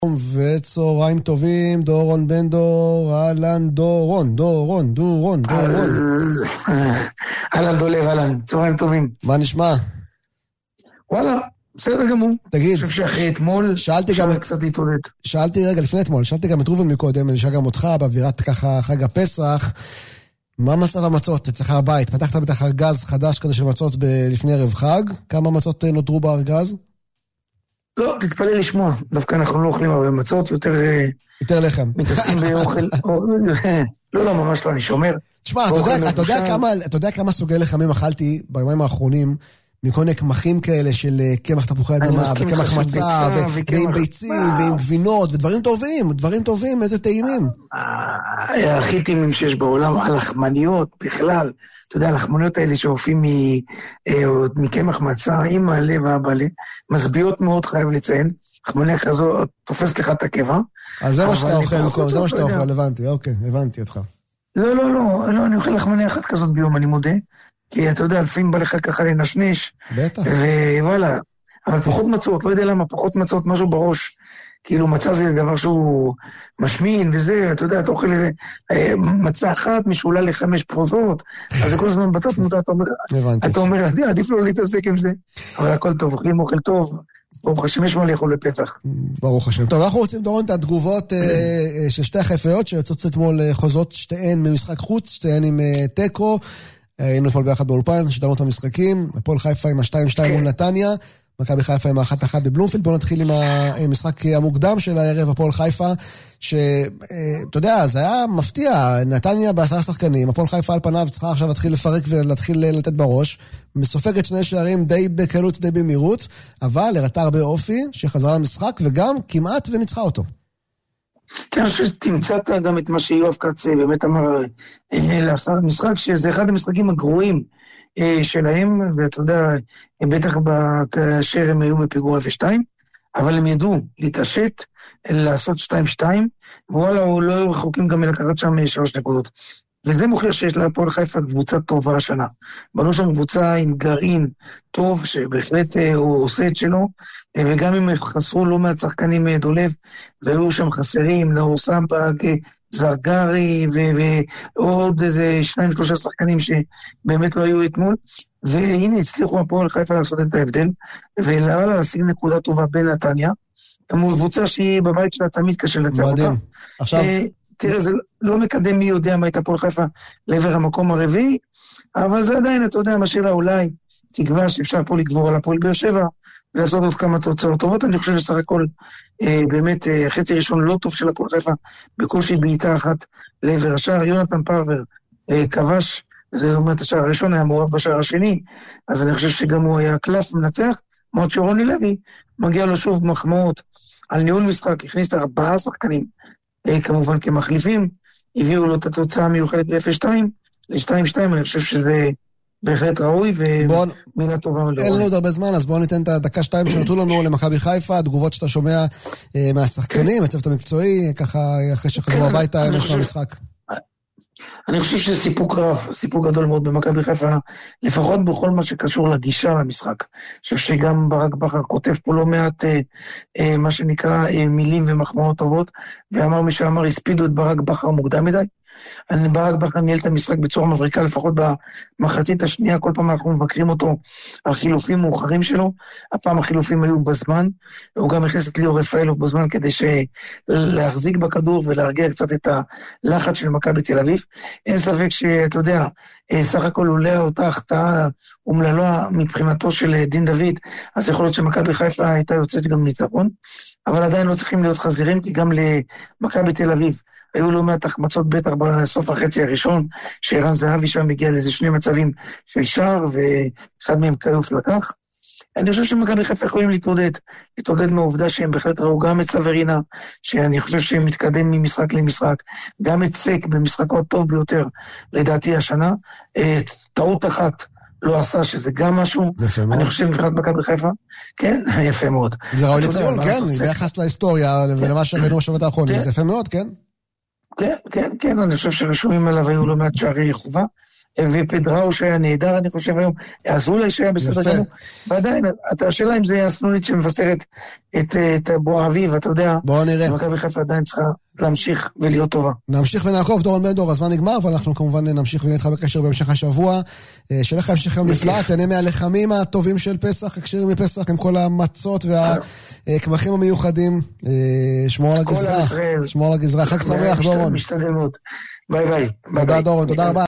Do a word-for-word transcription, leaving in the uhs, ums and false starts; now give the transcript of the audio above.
וצהריים טובים, דורון בן דור, אהלן דורון, דורון, דורון, דורון. אהלן דולב, אהלן, צהריים טובים. מה נשמע? וואלה, בסדר גמור. תגיד. אני חושב שאחרי אתמול, שאלתי גם... קצת להתעודד. שאלתי רגע לפני אתמול, שאלתי גם את רובן מקודם, אני אשאל גם אותך, באווירת ככה חג הפסח, מה מצב המצות אצלך הבית? פתחת בטח ארגז חדש כזה של מצות לפני ערב חג, כמה מצות נותרו בארגז? לא, תתפלא לשמוע. דווקא אנחנו לא אוכלים הרבה מצות, יותר... יותר לחם. מתעסקים באוכל... לא, לא, ממש לא, אני שומר. תשמע, אתה יודע כמה סוגי לחמים אכלתי בימים האחרונים, מכל מיני קמחים כאלה של קמח תפוחי אדמה, וקמח מצה, ועם ביצים, ועם גבינות, ודברים טובים, דברים טובים, איזה טעימים. הכי טעימים שיש בעולם, הלחמניות בכלל, אתה יודע, הלחמניות האלה שעופים מקמח מצה, עם הלב והבלה, מסביעות מאוד, חייב לציין, לחמניה כזו תופס לך את הקבע. אז זה מה שאתה אוכל, זה מה שאתה אוכל, הבנתי, אוקיי, הבנתי אותך. לא, לא, לא, אני אוכל לחמניה אחת כזאת ביום, אני מודה. כי אתה יודע, לפעמים בא לך ככה לנשניש. בטח. ווואלה, אבל פחות מצות, לא יודע למה, פחות מצות, משהו בראש. כאילו מצה זה דבר שהוא משמין וזה, אתה יודע, אתה אוכל מצה אחת משולה לחמש פרוזות, אז זה כל הזמן בטות מודע, אתה אומר, אתה אומר, עדיף לא להתעסק עם זה, אבל הכל טוב, אוכלים אוכל טוב, ברוך השם, יש מה לאכול לפצח. ברוך השם. טוב, אנחנו רוצים דורון את התגובות של שתי החפיות, שיוצאות אתמול חוזות שתיהן ממשחק חוץ, שתיהן עם טקו, היינו אתמול ביחד באולפן, שדרנו את המשחקים, הפועל חיפה עם ה-שתיים שתיים מול נתניה, מכבי חיפה עם ה-אחת אחת בבלומפילד. בואו נתחיל עם המשחק המוקדם של הערב, הפועל חיפה, שאתה יודע, זה היה מפתיע, נתניה בעשרה שחקנים, הפועל חיפה על פניו צריכה עכשיו להתחיל לפרק ולהתחיל לתת בראש, מסופגת שני שערים די בקלות, די במהירות, אבל הראתה הרבה אופי, שחזרה למשחק וגם כמעט וניצחה אותו. כן, אני חושב שתמצאת גם את מה שיואב כץ באמת אמר לאחר המשחק, שזה אחד המשחקים הגרועים שלהם, ואתה יודע, בטח כאשר הם היו בפיגור אפס שתיים, אבל הם ידעו להתעשת, לעשות שתיים שתיים, ווואלה, הוא לא רחוקים גם לקחת שם שלוש נקודות. וזה מוכיח שיש להפועל חיפה קבוצה טובה השנה. בנו שם קבוצה עם גרעין טוב, שבהחלט הוא עושה את שלו, וגם אם חסרו לא מעט שחקנים דולב, והיו שם חסרים, לאור סמבג, זרגרי, ועוד איזה שניים שלושה שחקנים שבאמת לא היו אתמול, והנה הצליחו הפועל חיפה לעשות את ההבדל, ולהשיג נקודה טובה בין נתניה, מול קבוצה שהיא בבית שלה תמיד קשה לצח אותה. מדהים. עכשיו... תראה, זה לא מקדם מי יודע מה הייתה פועל חיפה לעבר המקום הרביעי, אבל זה עדיין, אתה יודע, משאירה אולי תקווה שאפשר פה לגבור על הפועל באר שבע, ולעשות עוד כמה תוצאות טובות. אני חושב שסך הכל, אה, באמת, אה, חצי ראשון לא טוב של הפועל חיפה, בקושי בעיטה אחת לעבר השער. יונתן פרבר אה, כבש, זה אומר את השער הראשון, היה מעורב בשער השני, אז אני חושב שגם הוא היה קלף מנצח, מאוד שרוני לוי, מגיע לו שוב מחמאות על ניהול משחק, הכניס ארבעה שחקנים, כמובן כמחליפים, הביאו לו את התוצאה המיוחדת ב-אפס שתיים, ל-שתיים שתיים, אני חושב שזה בהחלט ראוי, ומילה טובה. אין לנו עוד הרבה זמן, אז בואו ניתן את הדקה שתיים שנותרו לנו למכבי חיפה, התגובות שאתה שומע מהשחקנים, הצוות המקצועי, ככה אחרי שחזרו הביתה, הם יש למשחק. אני חושב שזה סיפוק רב, סיפוק גדול מאוד במכבי חיפה, לפחות בכל מה שקשור לגישה למשחק. אני חושב שגם ברק בכר כותב פה לא מעט, אה, אה, מה שנקרא, אה, מילים ומחמאות טובות, ואמר מי שאמר, הספידו את ברק בכר מוקדם מדי. אני ברק בכר ניהל את המשחק בצורה מבריקה, לפחות במחצית השנייה, כל פעם אנחנו מבקרים אותו על חילופים מאוחרים שלו, הפעם החילופים היו בזמן, הוא גם הכניס את ליאור רפאלוב בזמן, כדי להחזיק בכדור ולהרגיע קצת את הלחץ של מכבי תל אביב. אין ספק שאתה יודע, סך הכל עולה אותה החטאה ומללה מבחינתו של דין דוד, אז יכול להיות שמכבי חיפה הייתה יוצאת גם ניצחון, אבל עדיין לא צריכים להיות חזירים, כי גם למכבי תל אביב היו לא מעט החמצות בטח בסוף החצי הראשון, שערן זהבי שם הגיע לאיזה שני מצבים של שער, ואחד מהם קיוף לקח. אני חושב שמכבי חיפה יכולים להתמודד, להתמודד מהעובדה שהם בהחלט ראו גם את סברינה, שאני חושב שהם מתקדם ממשחק למשחק, גם את סק במשחקו הטוב ביותר, לדעתי השנה, טעות אחת לא עשה, שזה גם משהו, אני חושב מבחינת מכבי חיפה, כן, יפה מאוד. זה ראוי לציון, כן, ביחס להיסטוריה, ולמה שראינו בשבועות האחרונים, זה יפה מאוד, כן? כן, כן, כן, אני חושב שרשומים עליו היו לא מעט שערי חובה, ופדראו שהיה נהדר, אני חושב היום, אזולאי שהיה בסדר גמור, ועדיין, השאלה אם זה יהיה הסנונית שמבשרת את, את בוא האביב, אתה יודע, בואו נראה. מכבי חיפה עדיין צריכה להמשיך ולהיות טובה. נמשיך ונעקוב, דורון בן דור, הזמן נגמר, אבל אנחנו כמובן נמשיך ונתך בקשר בהמשך השבוע. שיהיה לך המשך יום נפלא, תהנה מהלחמים הטובים של פסח, הקשרים מפסח, עם כל המצות והקמחים המיוחדים. שמור על הגזרה. שמור על הגזרה. חג שמח, דורון. משתדל מאוד. ביי ביי. תודה דורון, תודה רבה.